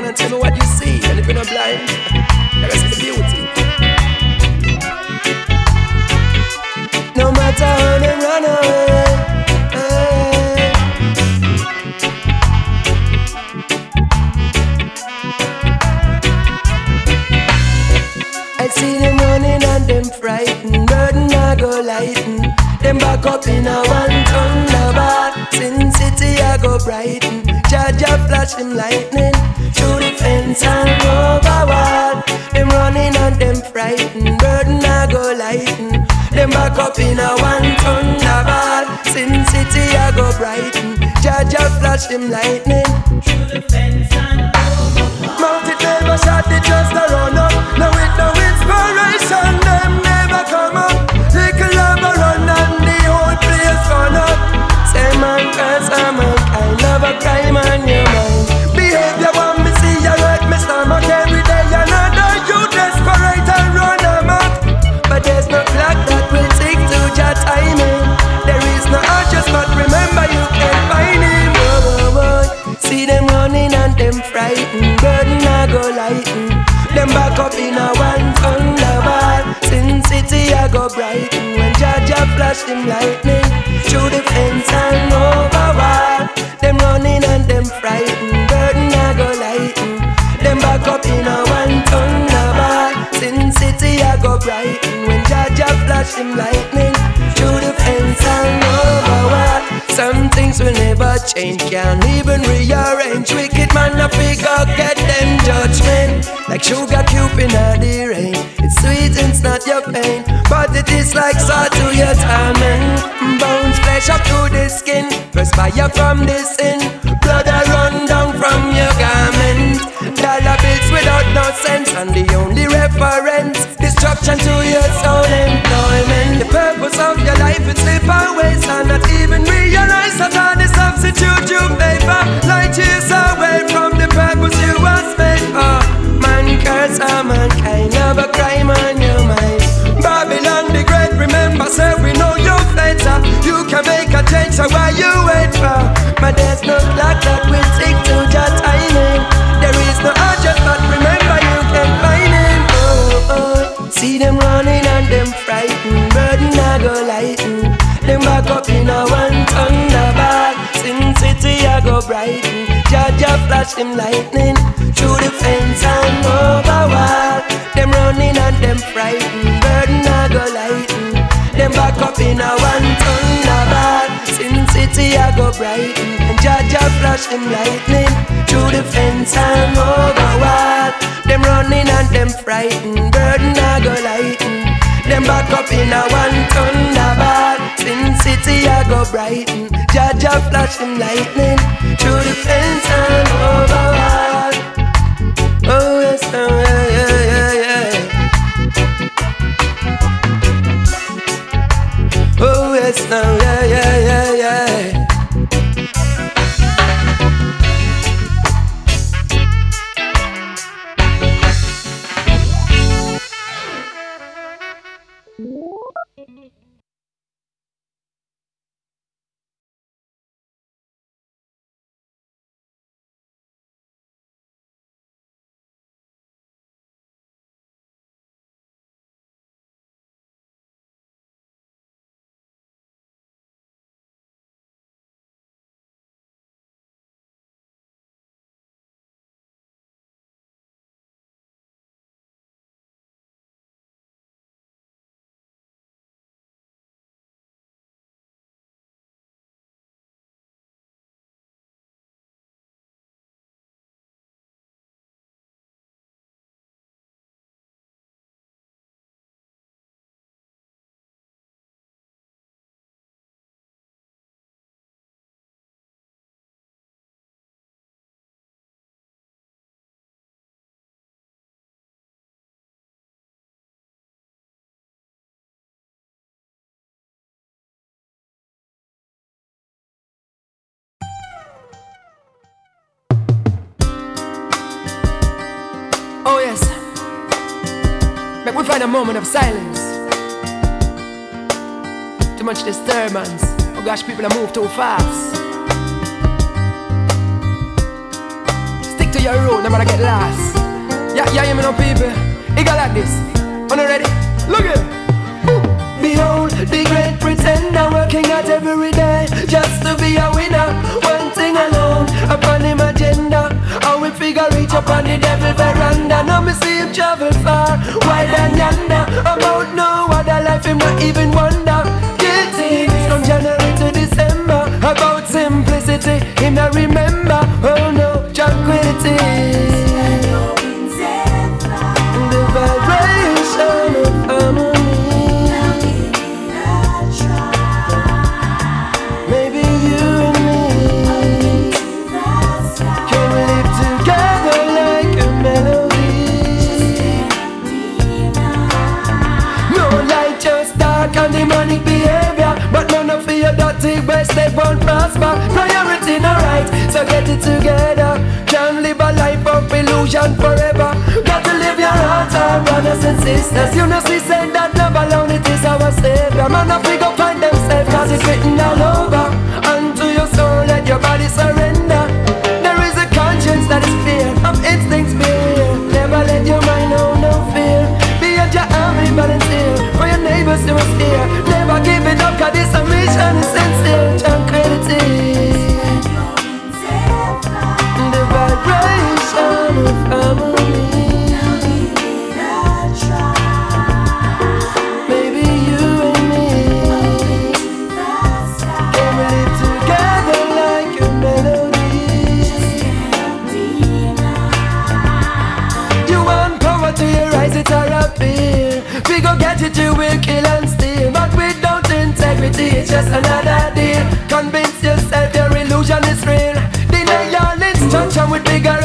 and tell me what you see. And if you're not blind, let us see the beauty. No matter how they run away, I see them running and them frightened. Burden I go lighten. Them back up in a one thunderbird. Sin City I go brighten. Jaja flash them lightning through the fence and over wall. Them running and them frightened. Burden I go lighten. Them back up in a one thunderbird. Sin City I go brighten. Jaja flash them lightning through the fence and over wall. Mounted never shot the just a run up. Now with no inspiration them never come up. Little lava run and the whole place run up. Say man curse a man, I never crime on your mind. Behavior want me see you hurt me stomach every day. Another you desperate and run amok. But there's no clock that will tick to your timing. There is no urges but remember you can find him. Whoa, whoa, whoa. See them running and them frightened. Burden I go lighten. Them back up in a one thunderbird. Sin City I go brighten. When Jaja flash them lightning through the fence and over wall. Them running and them frightened. Burden I go lighten. Them back up in a one thunderbird. Sin City I go brighten. When Jaja flash them lightning through the fence and over wall. Some things will never change, can't even rearrange. Wicked man a figure get them judgment. Like sugar cube in the rain. It sweetens not your pain, but it is like salt to your torment. Bones flesh up to the skin. First fire from the sin. Blood a run down from your garment. Dollar bills without no sense, and the only reference destruction to your soul employment. The purpose of your life is slip away, and not even realize that all the substitute you pay for. Light years away from the purpose you was made for. Man curse a mankind, never crime on your mind. Babylon the great, remember say we know you better. You can make a change, so why you wait for? But there's no clock that will tick to your timing. There is no urgent, but remember you can find him. Oh, oh. See them running and them frightened. Burden I go lighten. Them back up in a one thunderbird. Sin City I go brighten. Jaja flash them lightning through the fence and over wall. Them running and them frightened. Burden I go lighten. Them back up in a one thunderbird. Sin City I go brighten. And Jaja flash them lightning through the fence and over wall. Them running and them frightened. Burden I go lighten. Them back up in a one thunderbird. Sin City I go brighten. Jaja flash them lightning through the fence and over wall. Oh yes, oh yeah, yeah, yeah, yeah. Oh yes, oh yeah, yeah, yeah, yeah. Oh yes, make we find a moment of silence. Too much disturbance. Oh gosh, people are move too fast. Stick to to your road, never get lost. Yeah, you know people. It go like this. Are you ready? Look it. Behold, the great pretender working out every day just to be a winner. One thing alone upon him agenda. How we figure reach up on the devil veranda. Now me see him travel far, wide and yonder. About no other life him not even wonder. Guilty from January to December. About simplicity him not remember. Oh no, tranquility. The vibration of harmony. Maybe you and me can live together like a melody. No light, just dark and demonic behavior. But none of your dirty best they won't prosper. Priority no right, so get it together. Can't live a life of illusion forever. Got to live your heart out, brothers and sisters. You know she said that love alone it is our savior. Man of go find themselves cause it's written all over. Unto your soul let your body surrender. There is a conscience that is clear, of instincts fear. Never let your mind know no fear. Be at your army volunteer, for your neighbors you must hear. Never give it up cause this a mission is sincere. Tranquility. The vibration of harmony. Maybe you and me can live together like a melody. You want power to your rise, it or appear. We go get it, you will kill and steal. But without integrity, it's just another deal. Convince yourself your illusion is real. Deny your instruction with bigger